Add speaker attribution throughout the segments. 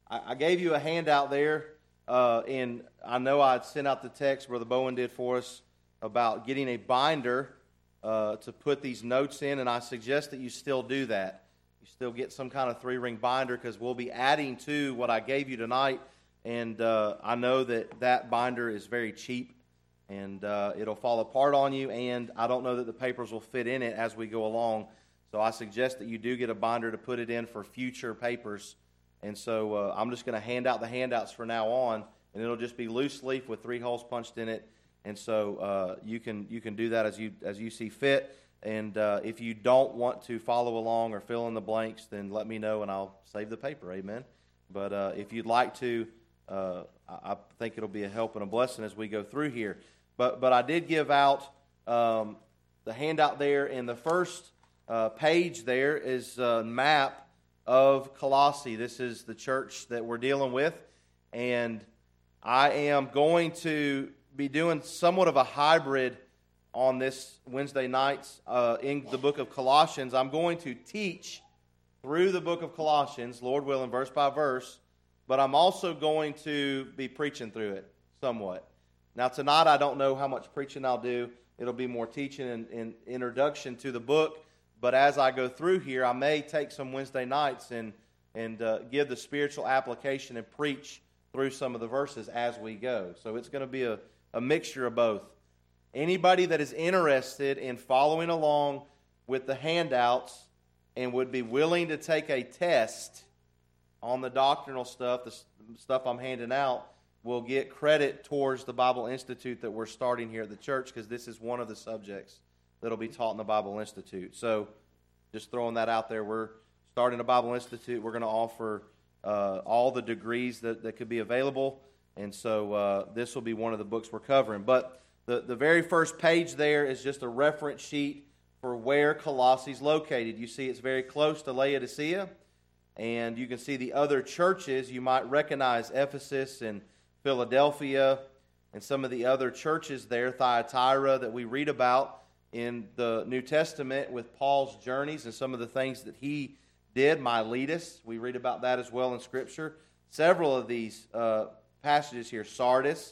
Speaker 1: I gave you a handout there, and I know I sent out the text Brother Bowen did for us about getting a binder to put these notes in, and I suggest that you still do that. You still get some kind of 3-ring binder because we'll be adding to what I gave you tonight, and I know that binder is very cheap, and it'll fall apart on you, and I don't know that the papers will fit in it as we go along, so I suggest that you do get a binder to put it in for future papers. And so I'm just going to hand out the handouts from now on, and it'll just be loose leaf with 3 holes punched in it. And so you can do that as you see fit. And if you don't want to follow along or fill in the blanks, then let me know and I'll save the paper. Amen. But if you'd like to, I think it'll be a help and a blessing as we go through here. But I did give out the handout there, and the first page there is a map of Colossae. This is the church that we're dealing with, and I am going to be doing somewhat of a hybrid on this Wednesday nights in the book of Colossians. I'm going to teach through the book of Colossians, Lord willing, verse by verse, but I'm also going to be preaching through it somewhat. Now tonight I don't know how much preaching I'll do. It'll be more teaching and introduction to the book. But as I go through here, I may take some Wednesday nights and give the spiritual application and preach through some of the verses as we go. So it's going to be a mixture of both. Anybody that is interested in following along with the handouts and would be willing to take a test on the doctrinal stuff, the stuff I'm handing out, will get credit towards the Bible Institute that we're starting here at the church, because this is one of the subjects that'll be taught in the Bible Institute. So just throwing that out there, we're starting a Bible Institute. We're going to offer all the degrees that could be available, and so this will be one of the books we're covering. But the very first page there is just a reference sheet for where Colossae is located. You see it's very close to Laodicea, and you can see the other churches. You might recognize Ephesus and Philadelphia and some of the other churches there, Thyatira, that we read about in the New Testament with Paul's journeys and some of the things that he did. Miletus, we read about that as well in Scripture. Several of these passages here. Sardis,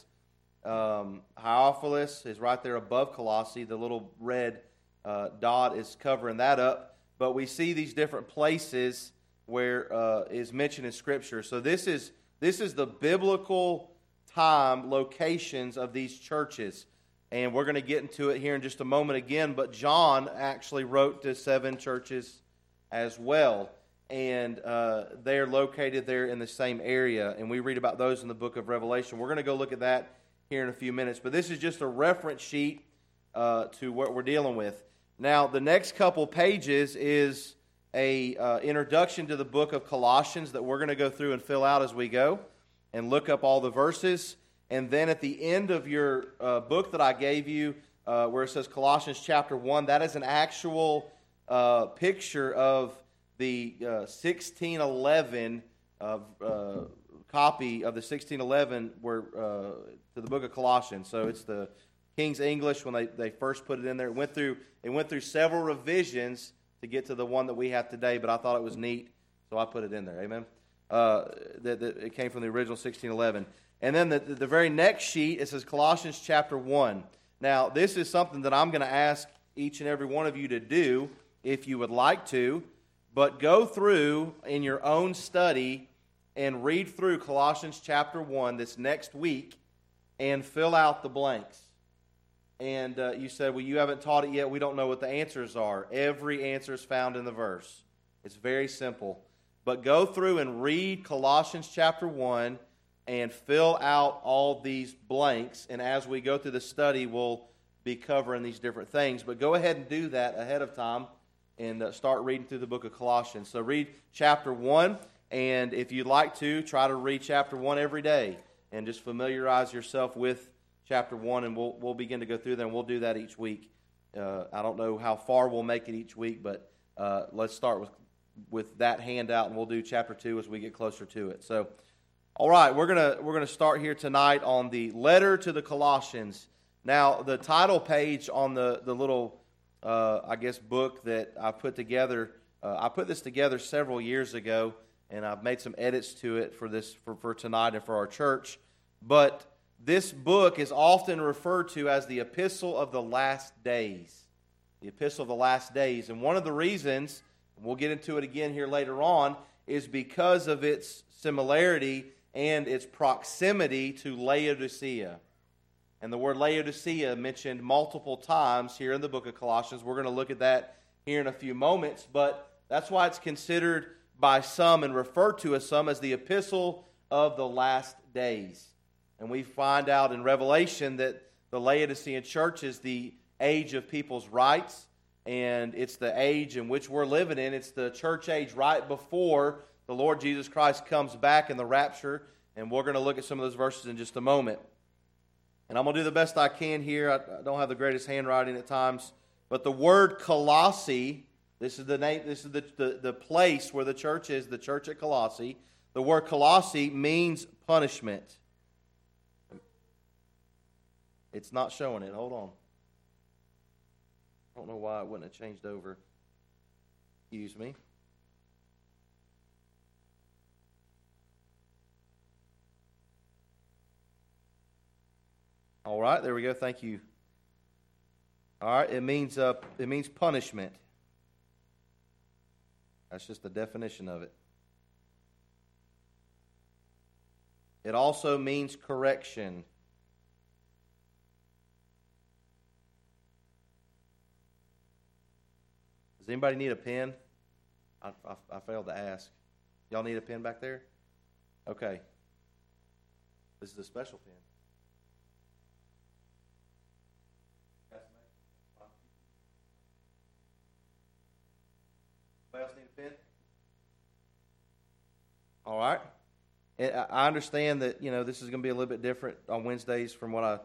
Speaker 1: Hierapolis is right there above Colossae. The little red dot is covering that up. But we see these different places where is mentioned in Scripture. So this is the biblical time locations of these churches. And we're going to get into it here in just a moment again. But John actually wrote to 7 churches as well. And they're located there in the same area. And we read about those in the book of Revelation. We're going to go look at that here in a few minutes. But this is just a reference sheet to what we're dealing with. Now, the next couple pages is a introduction to the book of Colossians that we're going to go through and fill out as we go and look up all the verses. And then at the end of your book that I gave you, where it says Colossians chapter 1, that is an actual picture of the 1611 copy of the 1611 to the book of Colossians. So it's the King's English when they first put it in there. It went through several revisions to get to the one that we have today, but I thought it was neat, so I put it in there. Amen. It came from the original 1611. And then the very next sheet, it says Colossians chapter 1. Now, this is something that I'm going to ask each and every one of you to do if you would like to, but go through in your own study and read through Colossians chapter 1 this next week and fill out the blanks. And you said, well, you haven't taught it yet. We don't know what the answers are. Every answer is found in the verse. It's very simple. But go through and read Colossians chapter 1 and fill out all these blanks. And as we go through the study, we'll be covering these different things. But go ahead and do that ahead of time and start reading through the book of Colossians. So read chapter 1, and if you'd like to, try to read chapter 1 every day and just familiarize yourself with chapter 1, and we'll begin to go through them. We'll do that each week. I don't know how far we'll make it each week, but let's start with that handout, and we'll do chapter 2 as we get closer to it. So, all right, we're gonna start here tonight on the letter to the Colossians. Now, the title page on the little book that I put together. I put this together several years ago, and I've made some edits to it for tonight and for our church. But this book is often referred to as the Epistle of the Last Days. The Epistle of the Last Days. And one of the reasons, and we'll get into it again here later on, is because of its similarity and its proximity to Laodicea. And the word Laodicea mentioned multiple times here in the book of Colossians. We're going to look at that here in a few moments, but that's why it's considered by some and referred to as some as the Epistle of the Last Days. And we find out in Revelation that the Laodicean church is the age of people's rights, and it's the age in which we're living in. It's the church age right before the Lord Jesus Christ comes back in the rapture, and we're going to look at some of those verses in just a moment. And I'm going to do the best I can here. I don't have the greatest handwriting at times, but the word Colossae, this is the name, this is the place where the church is, the church at Colossae. The word Colossae means punishment. It's not showing it. Hold on. I don't know why it wouldn't have changed over. Excuse me. All right, there we go. Thank you. All right, it means punishment. That's just the definition of it. It also means correction. Does anybody need a pen? I failed to ask. Y'all need a pen back there? Okay. This is a special pen. Anybody else need a pen? All right. I understand that, this is going to be a little bit different on Wednesdays from what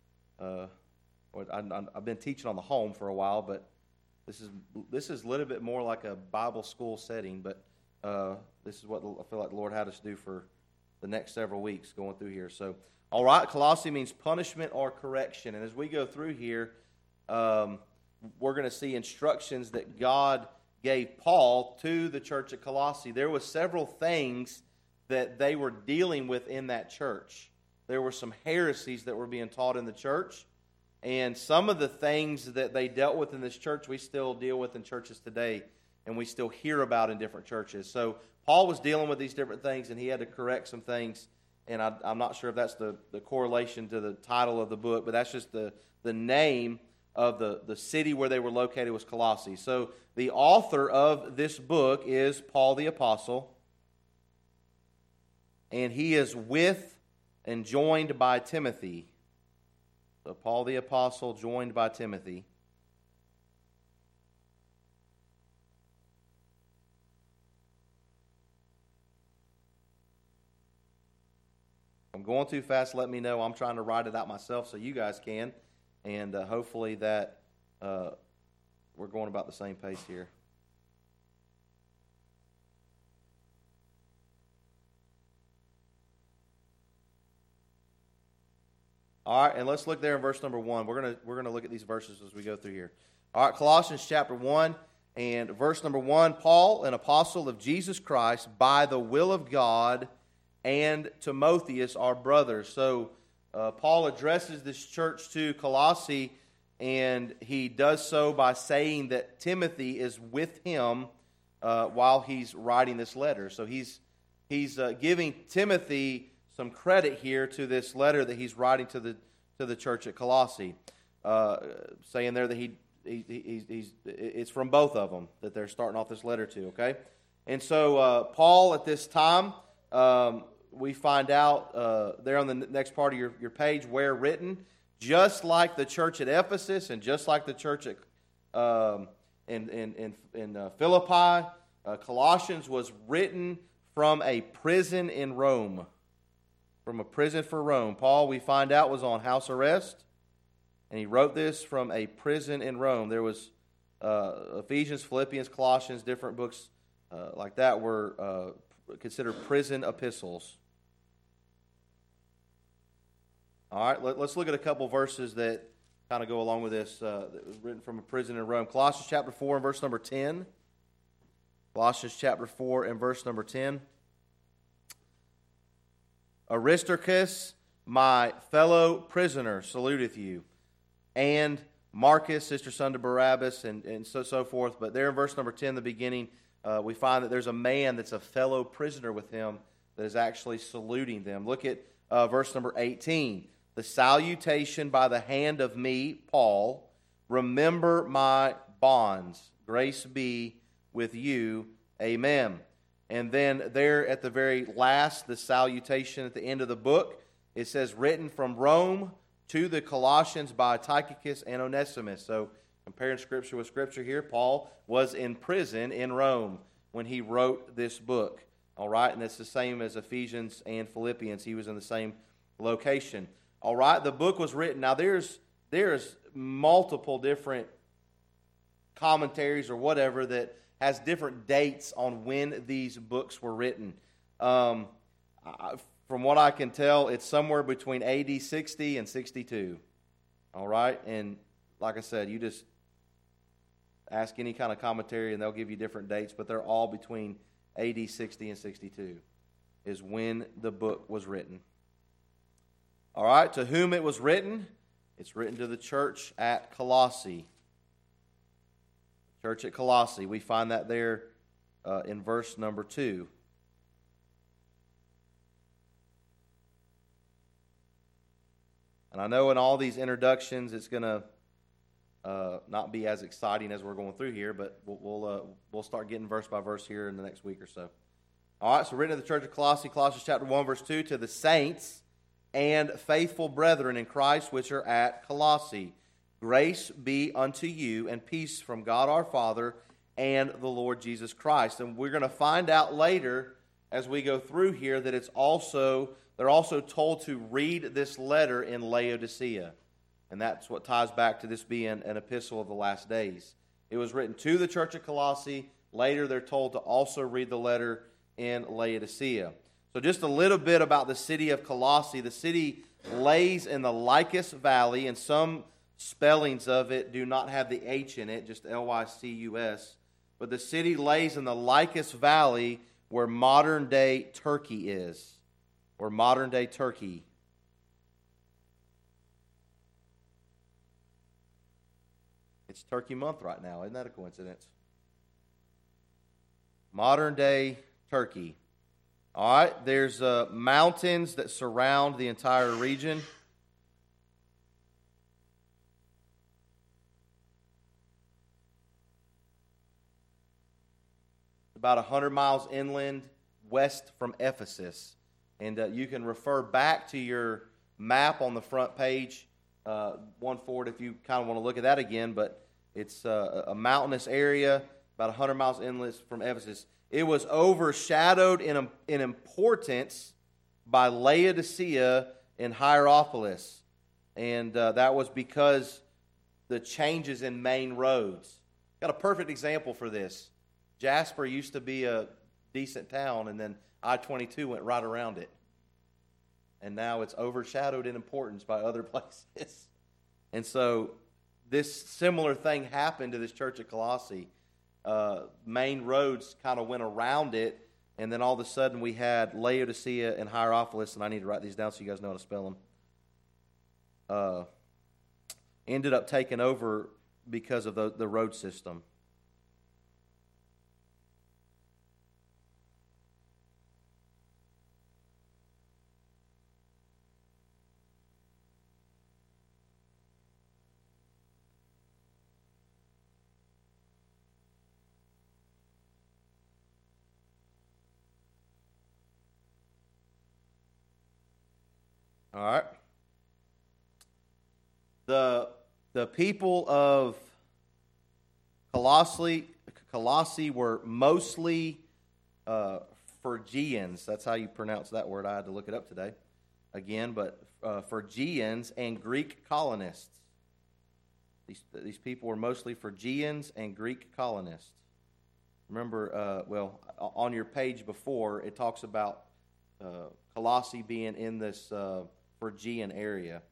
Speaker 1: I've been teaching on the home for a while, but this is a little bit more like a Bible school setting, but this is what I feel like the Lord had us do for the next several weeks going through here. So, all right, Colossae means punishment or correction. And as we go through here, we're going to see instructions that God gave Paul to the church at Colossae. There were several things that they were dealing with in that church. There were some heresies that were being taught in the church. And some of the things that they dealt with in this church, we still deal with in churches today, and we still hear about in different churches. So Paul was dealing with these different things, and he had to correct some things. And I'm not sure if that's the correlation to the title of the book, but that's just the name of the city where they were located was Colossae. So the author of this book is Paul the Apostle, and he is with and joined by Timothy. So Paul the Apostle joined by Timothy. I'm going too fast. Let me know. I'm trying to write it out myself so you guys can. And hopefully that we're going about the same pace here. All right, and let's look there in verse number 1. We're gonna look at these verses as we go through here. All right, Colossians chapter 1 and verse number 1. Paul, an apostle of Jesus Christ, by the will of God, and Timotheus, our brother. So Paul addresses this church to Colossae, and he does so by saying that Timothy is with him while he's writing this letter. So he's giving Timothy some credit here to this letter that he's writing to the church at Colossae, saying there that it's from both of them that they're starting off this letter to. Okay, and so Paul at this time, we find out there on the next part of your page where written, just like the church at Ephesus and just like the church at in Philippi, Colossians was written from a prison in Rome. From a prison for Rome. Paul, we find out, was on house arrest, and he wrote this from a prison in Rome. There was Ephesians, Philippians, Colossians, different books like that were considered prison epistles. All right, let's look at a couple verses that kind of go along with this, that was written from a prison in Rome. Colossians chapter 4 and verse number 10. Colossians chapter 4 and verse number 10. Aristarchus, my fellow prisoner, saluteth you. And Marcus, sister son to Barabbas, and so forth. But there in verse number 10, the beginning, we find that there's a man that's a fellow prisoner with him that is actually saluting them. Look at verse number 18. The salutation by the hand of me, Paul. Remember my bonds. Grace be with you. Amen. And then there at the very last, the salutation at the end of the book, it says, written from Rome to the Colossians by Tychicus and Onesimus. So comparing Scripture with Scripture here, Paul was in prison in Rome when he wrote this book. All right, and it's the same as Ephesians and Philippians. He was in the same location. All right, the book was written. Now there's multiple different commentaries or whatever that has different dates on when these books were written. From what I can tell, it's somewhere between AD 60 and 62. All right, and like I said, you just ask any kind of commentary and they'll give you different dates, but they're all between AD 60 and 62 is when the book was written. All right, to whom it was written? It's written to the church at Colossae. Church at Colossae. We find that there in verse number 2. And I know in all these introductions it's going to not be as exciting as we're going through here, but we'll start getting verse by verse here in the next week or so. All right, so written to the church of Colossae, Colossians chapter 1, verse 2, to the saints and faithful brethren in Christ which are at Colossae. Grace be unto you and peace from God our Father and the Lord Jesus Christ. And we're going to find out later as we go through here that they're also told to read this letter in Laodicea. And that's what ties back to this being an epistle of the last days. It was written to the church of Colossae. Later they're told to also read the letter in Laodicea. So just a little bit about the city of Colossae. The city lays in the Lycus Valley, and some spellings of it do not have the H in it, just Lycus. But the city lays in the Lycus Valley where modern-day Turkey is. Where modern-day Turkey. It's Turkey month right now. Isn't that a coincidence? Modern-day Turkey. All right, there's mountains that surround the entire region. About 100 miles inland west from Ephesus. And you can refer back to your map on the front page, one forward if you kind of want to look at that again, but it's a mountainous area, about 100 miles inland from Ephesus. It was overshadowed in importance by Laodicea and Hierapolis, and that was because the changes in main roads. Got a perfect example for this. Jasper used to be a decent town, and then I-22 went right around it. And now it's overshadowed in importance by other places. And so this similar thing happened to this church at Colossae. Main roads kind of went around it, and then all of a sudden we had Laodicea and Hierapolis, and I need to write these down so you guys know how to spell them. Ended up taking over because of the road system. All right. The people of Colossae were mostly Phrygians. That's how you pronounce that word. I had to look it up today again, but Phrygians and Greek colonists. These people were mostly Phrygians and Greek colonists. Remember, on your page before, it talks about Colossae being in this Phrygian area.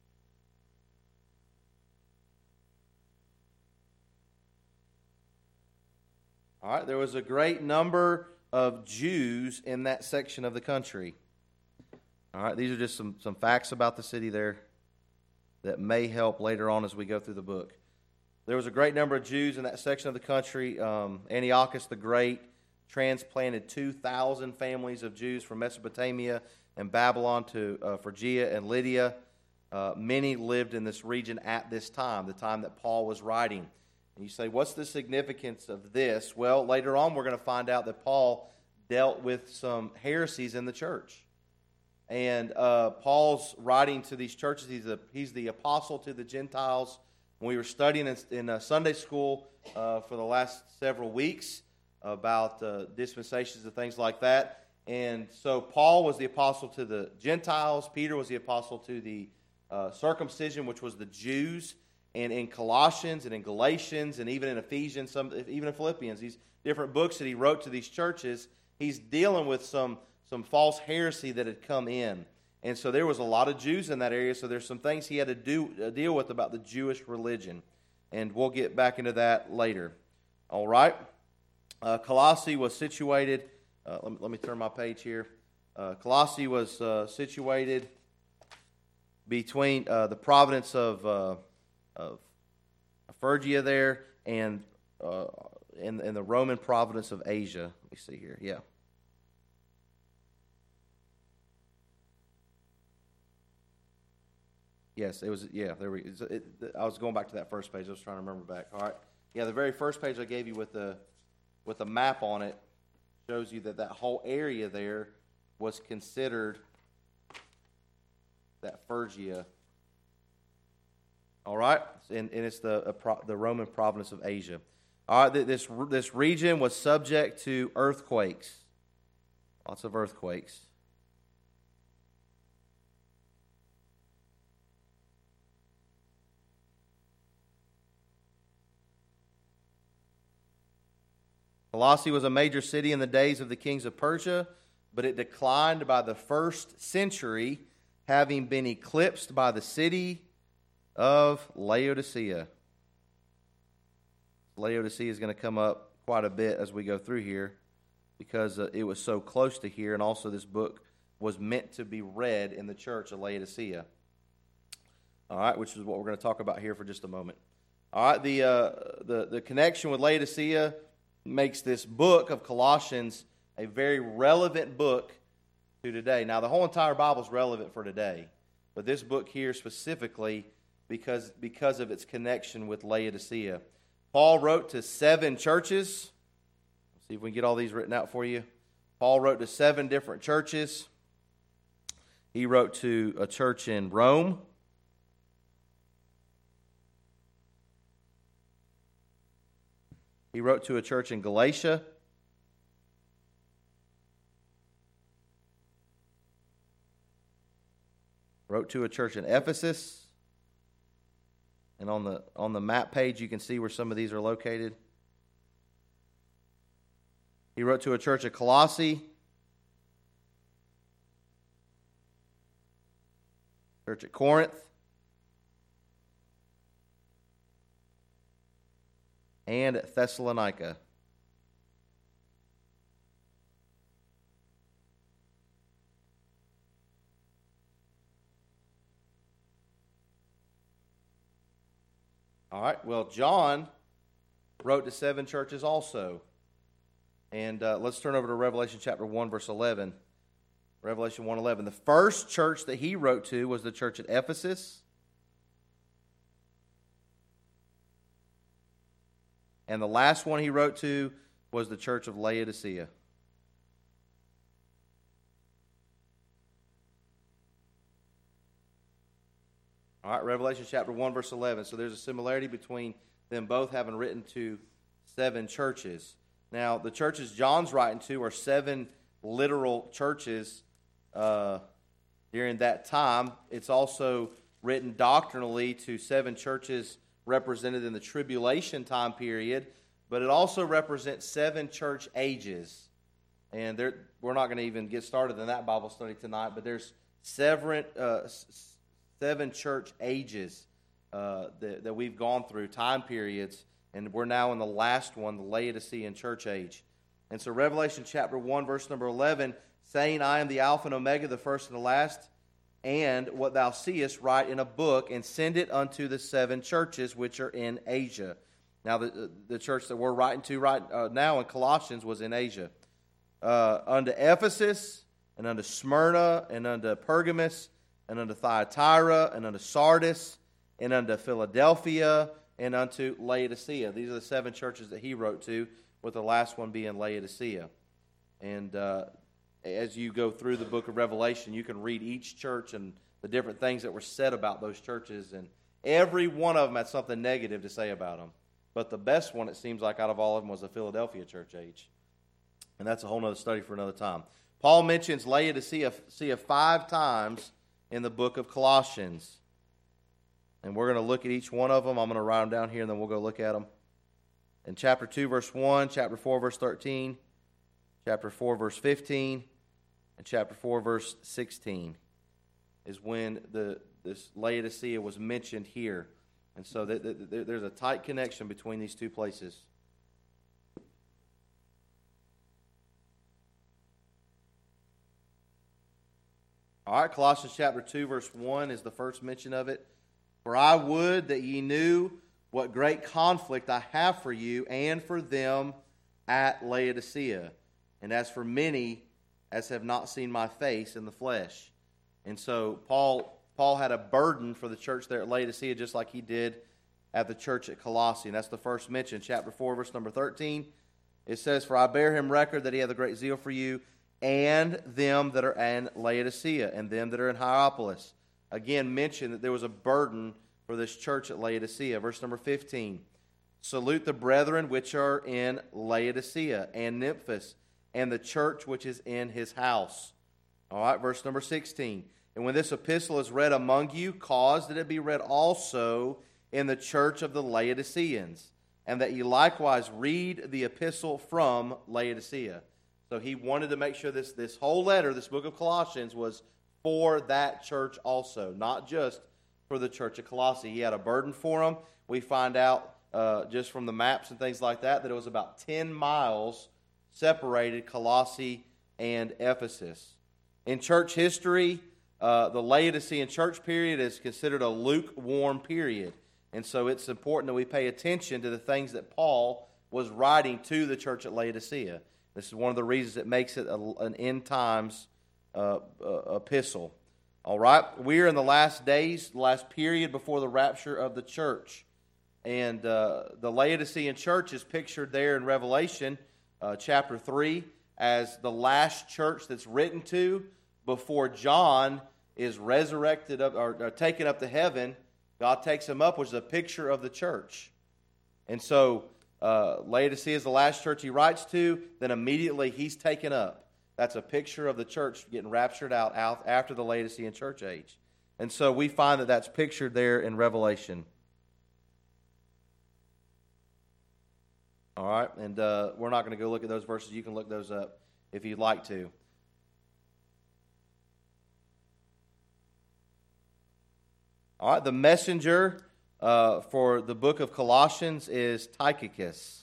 Speaker 1: All right, there was a great number of Jews in that section of the country. All right, these are just some facts about the city there that may help later on as we go through the book. There was a great number of Jews in that section of the country. Antiochus the Great transplanted 2,000 families of Jews from Mesopotamia and Babylon to Phrygia and Lydia. Many lived in this region at this time, the time that Paul was writing. And you say, what's the significance of this? Well, later on we're going to find out that Paul dealt with some heresies in the church. And Paul's writing to these churches. He's the apostle to the Gentiles. When we were studying in Sunday school for the last several weeks about dispensations and things like that. And so Paul was the apostle to the Gentiles. Peter was the apostle to the circumcision, which was the Jews. And in Colossians and in Galatians and even in Ephesians, even in Philippians, these different books that he wrote to these churches, he's dealing with some false heresy that had come in. And so there was a lot of Jews in that area, so there's some things he had to deal with about the Jewish religion. And we'll get back into that later. All right? Colossae was situated, let me turn my page here. Colossae was situated between the province of Phrygia there and in the Roman province of Asia. Let me see here. Yeah. Yes, it was. Yeah, I was going back to that first page. I was trying to remember back. All right. Yeah, the very first page I gave you with the map on it shows you that whole area there was considered that Phrygia. All right, and it's the Roman province of Asia. All right, this region was subject to earthquakes, lots of earthquakes. Colossae was a major city in the days of the kings of Persia, but it declined by the 1st century, having been eclipsed by the city of Laodicea. Laodicea is going to come up quite a bit as we go through here because it was so close to here, and also this book was meant to be read in the church of Laodicea. All right, which is what we're going to talk about here for just a moment. All right, the connection with Laodicea makes this book of Colossians a very relevant book to today. Now, the whole entire Bible is relevant for today, but this book here specifically because of its connection with Laodicea. Paul wrote to 7 churches. Let's see if we can get all these written out for you. Paul wrote to 7 different churches. He wrote to a church in Rome. He wrote to a church in Galatia. Wrote to a church in Ephesus. And on the map page, you can see where some of these are located. He wrote to a church at Colossae. Church at Corinth. And at Thessalonica. All right, well, John wrote to 7 churches also. And let's turn over to Revelation chapter 1, verse 11. Revelation 1:11. The first church that he wrote to was the church at Ephesus. And the last one he wrote to was the church of Laodicea. All right, Revelation chapter 1, verse 11. So there's a similarity between them both having written to 7 churches. Now, the churches John's writing to are 7 literal churches during that time. It's also written doctrinally to 7 churches represented in the tribulation time period, but it also represents 7 church ages. And we're not going to even get started in that Bible study tonight, but there's 7 church ages that we've gone through, time periods, and we're now in the last one, the Laodicean church age. And so Revelation chapter 1, verse number 11 saying, I am the Alpha and Omega, the first and the last, and what thou seest write in a book, and send it unto the 7 churches which are in Asia. Now, the church that we're writing to right now in Colossians was in Asia. Unto Ephesus, and unto Smyrna, and unto Pergamos, and unto Thyatira, and unto Sardis, and unto Philadelphia, and unto Laodicea. These are the 7 churches that he wrote to, with the last one being Laodicea. And as you go through the book of Revelation, you can read each church and the different things that were said about those churches, and every one of them had something negative to say about them. But the best one, it seems like, out of all of them was the Philadelphia church age. And that's a whole other study for another time. Paul mentions Laodicea 5 times in the book of Colossians. And we're going to look at each one of them. I'm going to write them down here, and then we'll go look at them. In chapter 2, verse 1, chapter 4, verse 13, chapter 4, verse 15, and chapter 4, verse 16 is when this Laodicea was mentioned here. And so there's a tight connection between these two places. All right, Colossians chapter 2, verse 1 is the first mention of it. For I would that ye knew what great conflict I have for you and for them at Laodicea, and as for many as have not seen my face in the flesh. And so Paul had a burden for the church there at Laodicea, just like he did at the church at Colossae. And that's the first mention. Chapter 4, verse number 13. It says, For I bear him record that he hath a great zeal for you, and them that are in Laodicea, and them that are in Hierapolis. Again, mention that there was a burden for this church at Laodicea. Verse number 15. Salute the brethren which are in Laodicea, and Nymphas, and the church which is in his house. All right, verse number 16. And when this epistle is read among you, cause that it be read also in the church of the Laodiceans, and that ye likewise read the epistle from Laodicea. So he wanted to make sure this whole letter, this book of Colossians, was for that church also, not just for the church of Colossae. He had a burden for them. We find out just from the maps and things like that it was about 10 miles separated Colossae and Ephesus. In church history, the Laodicean church period is considered a lukewarm period. And so it's important that we pay attention to the things that Paul was writing to the church at Laodicea. This is one of the reasons it makes it an end times epistle. All right, we're in the last days, the last period before the rapture of the church. And the Laodicean church is pictured there in Revelation chapter 3 as the last church that's written to before John is resurrected up, or taken up to heaven. God takes him up, which is a picture of the church. And so Laodicea is the last church he writes to, then immediately he's taken up. That's a picture of the church getting raptured out after the Laodicean church age. And so we find that that's pictured there in Revelation. All right, and we're not going to go look at those verses. You can look those up if you'd like to. All right, the messenger for the book of Colossians is Tychicus.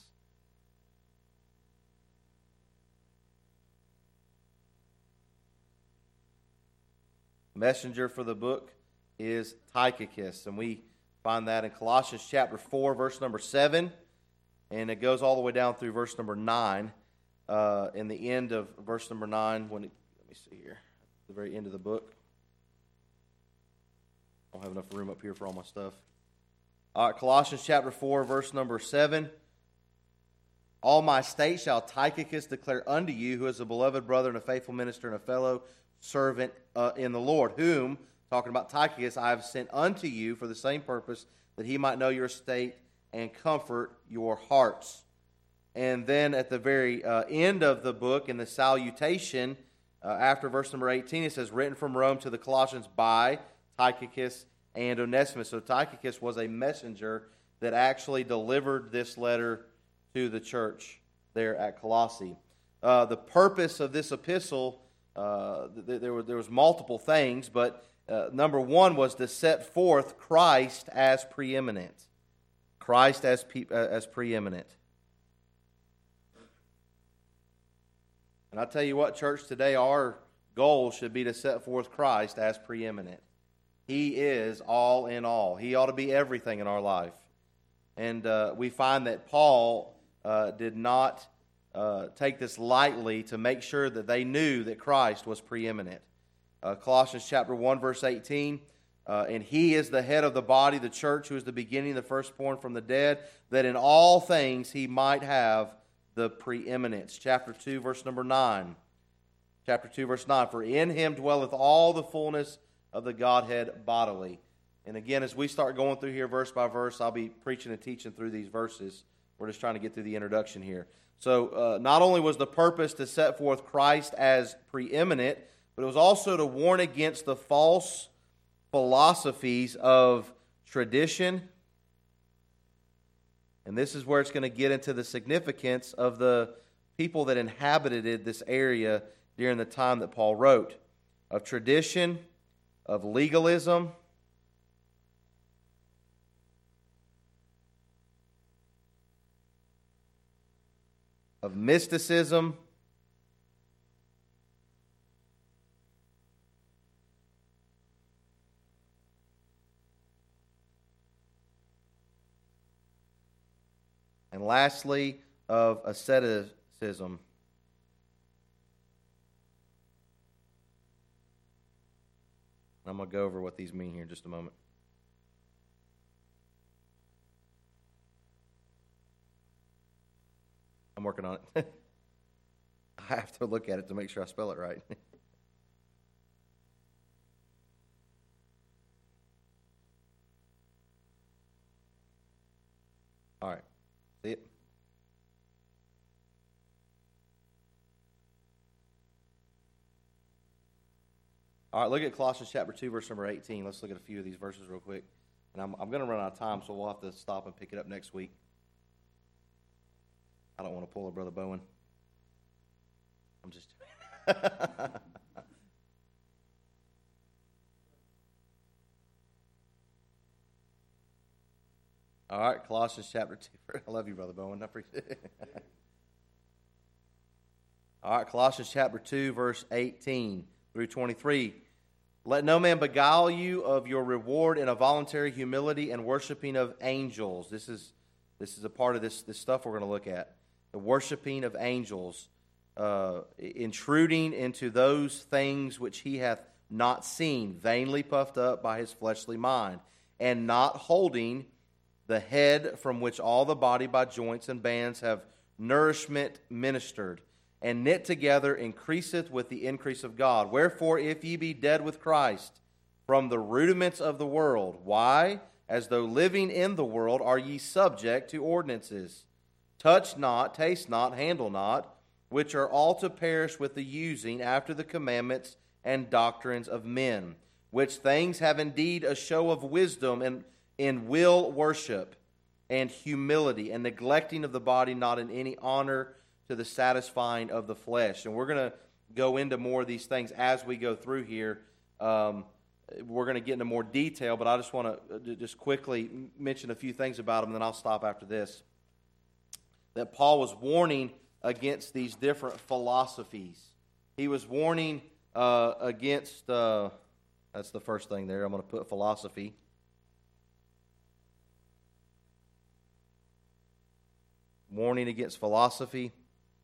Speaker 1: Messenger for the book is Tychicus, and we find that in Colossians chapter 4, verse number 7, and it goes all the way down through verse number 9. In the end of verse number 9, let me see here, at the very end of the book. I don't have enough room up here for all my stuff. All right, Colossians chapter 4, verse number 7. All my state shall Tychicus declare unto you, who is a beloved brother and a faithful minister and a fellow servant in the Lord, whom, talking about Tychicus, I have sent unto you for the same purpose, that he might know your state and comfort your hearts. And then at the very end of the book, in the salutation, after verse number 18, it says, written from Rome to the Colossians by Tychicus and Onesimus. So Tychicus was a messenger that actually delivered this letter to the church there at Colossae. The purpose of this epistle, there was multiple things, but number one was to set forth Christ as preeminent. Christ as preeminent. And I tell you what, church, today our goal should be to set forth Christ as preeminent. He is all in all. He ought to be everything in our life. And we find that Paul did not take this lightly to make sure that they knew that Christ was preeminent. Colossians chapter 1, verse 18, and he is the head of the body, the church, who is the beginning, the firstborn from the dead, that in all things he might have the preeminence. Chapter 2, verse number 9. Chapter 2, verse 9, for in him dwelleth all the fullness of the Godhead bodily. And again, as we start going through here verse by verse, I'll be preaching and teaching through these verses. We're just trying to get through the introduction here. So not only was the purpose to set forth Christ as preeminent, but it was also to warn against the false philosophies of tradition. And this is where it's going to get into the significance of the people that inhabited this area during the time that Paul wrote. Of tradition, of legalism, of mysticism, and lastly, of asceticism. I'm going to go over what these mean here in just a moment. I'm working on it. I have to look at it to make sure I spell it right. All right. See it? All right, look at Colossians chapter 2, verse number 18. Let's look at a few of these verses real quick. And I'm going to run out of time, so we'll have to stop and pick it up next week. I don't want to pull a Brother Bowen. I'm just... All right, Colossians chapter 2. I love you, Brother Bowen. I appreciate it. All right, Colossians chapter 2, verse 18 through 23. Let no man beguile you of your reward in a voluntary humility and worshiping of angels. This is a part of this stuff we're going to look at. The worshiping of angels, intruding into those things which he hath not seen, vainly puffed up by his fleshly mind, and not holding the head, from which all the body by joints and bands have nourishment ministered, and knit together increaseth with the increase of God. Wherefore, if ye be dead with Christ from the rudiments of the world, why, as though living in the world, are ye subject to ordinances? Touch not, taste not, handle not, which are all to perish with the using after the commandments and doctrines of men, which things have indeed a show of wisdom in will worship and humility, and neglecting of the body, not in any honor to the satisfying of the flesh. And we're going to go into more of these things as we go through here. We're going to get into more detail, but I just want to just quickly mention a few things about them, and then I'll stop after this. That Paul was warning against these different philosophies. He was warning against, that's the first thing there. I'm going to put philosophy. Warning against philosophy.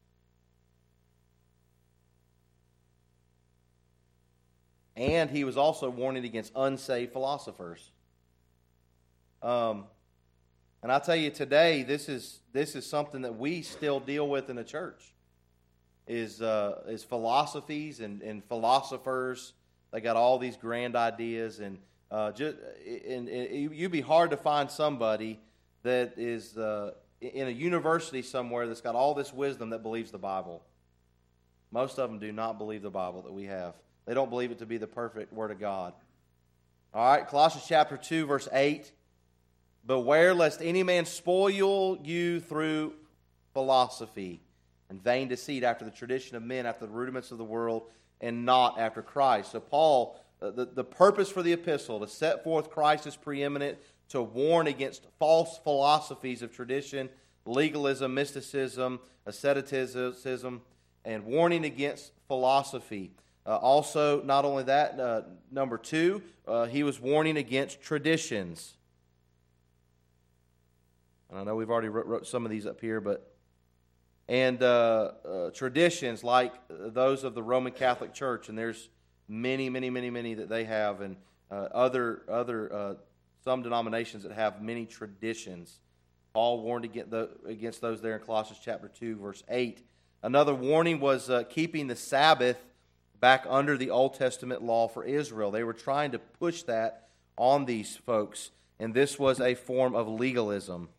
Speaker 1: And he was also warning against unsaved philosophers. And I tell you today, this is something that we still deal with in the church. Is philosophies and philosophers. They got all these grand ideas, and you'd be hard to find somebody that is in a university somewhere that's got all this wisdom that believes the Bible. Most of them do not believe the Bible that we have. They don't believe it to be the perfect Word of God. All right, Colossians chapter 2, verse 8. Beware lest any man spoil you through philosophy and vain deceit, after the tradition of men, after the rudiments of the world, and not after Christ. So Paul, the purpose for the epistle, to set forth Christ as preeminent, to warn against false philosophies of tradition, legalism, mysticism, asceticism, and warning against philosophy. Also, not only that, number 2, he was warning against traditions. And I know we've already wrote some of these up here, but traditions like those of the Roman Catholic Church, and there's many that they have, and some denominations that have many traditions. Paul warned against those there in Colossians chapter 2, verse 8. Another warning was keeping the Sabbath back under the Old Testament law for Israel. They were trying to push that on these folks, and this was a form of legalism.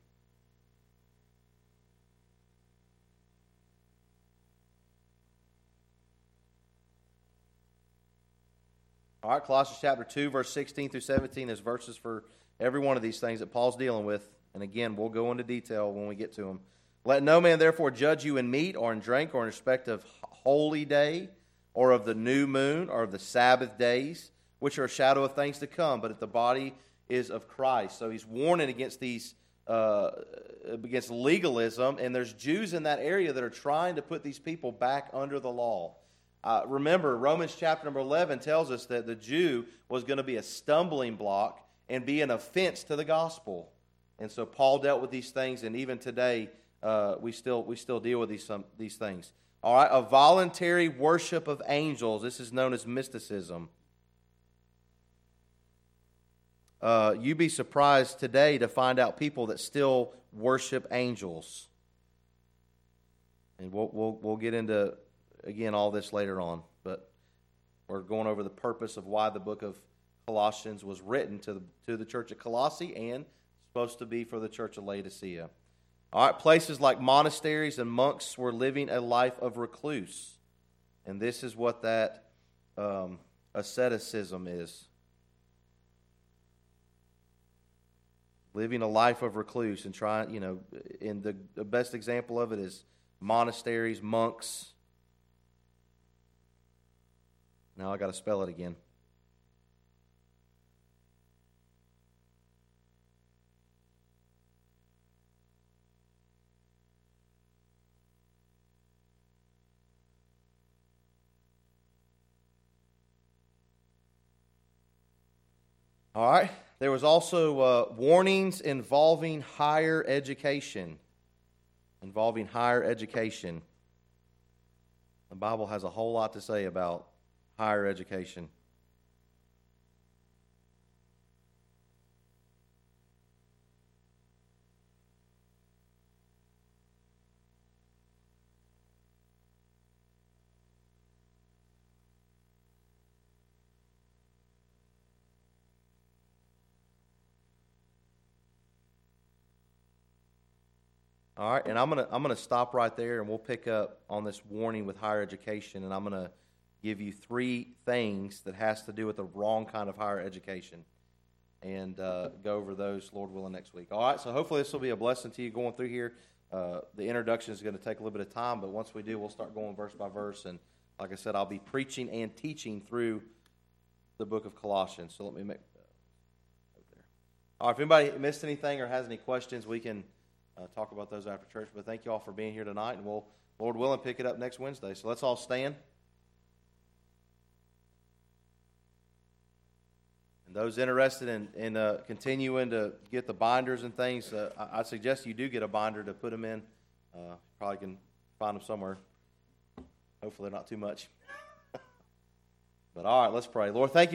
Speaker 1: All right, Colossians chapter 2, verse 16 through 17. There's verses for every one of these things that Paul's dealing with. And again, we'll go into detail when we get to them. Let no man therefore judge you in meat or in drink or in respect of holy day or of the new moon or of the Sabbath days, which are a shadow of things to come, but that the body is of Christ. So he's warning against against legalism, and there's Jews in that area that are trying to put these people back under the law. Remember, Romans chapter number 11 tells us that the Jew was going to be a stumbling block and be an offense to the gospel. And so Paul dealt with these things, and even today we still deal with these things. All right, a voluntary worship of angels. This is known as mysticism. You'd be surprised today to find out people that still worship angels. And we'll get into, again, all this later on. But we're going over the purpose of why the book of Colossians was written to the church at Colossae and supposed to be for the church of Laodicea. All right, places like monasteries and monks were living a life of recluse. And this is what that asceticism is. Living a life of recluse and trying, and the best example of it is monasteries, monks. Now I got to spell it again. All right. There was also warnings involving higher education. The Bible has a whole lot to say about higher education. All right, and I'm gonna stop right there, and we'll pick up on this warning with higher education, and I'm gonna give you 3 things that has to do with the wrong kind of higher education, and go over those, Lord willing, next week. All right, so hopefully this will be a blessing to you going through here. The introduction is going to take a little bit of time, but once we do, we'll start going verse by verse, and like I said, I'll be preaching and teaching through the book of Colossians. So let me make there. All right, if anybody missed anything or has any questions, we can talk about those after church. But thank you all for being here tonight, and we'll, Lord willing, pick it up next Wednesday. So let's all stand. And those interested in continuing to get the binders and things, I suggest you do get a binder to put them in. Probably can find them somewhere. Hopefully not too much. But all right, let's pray. Lord, thank you.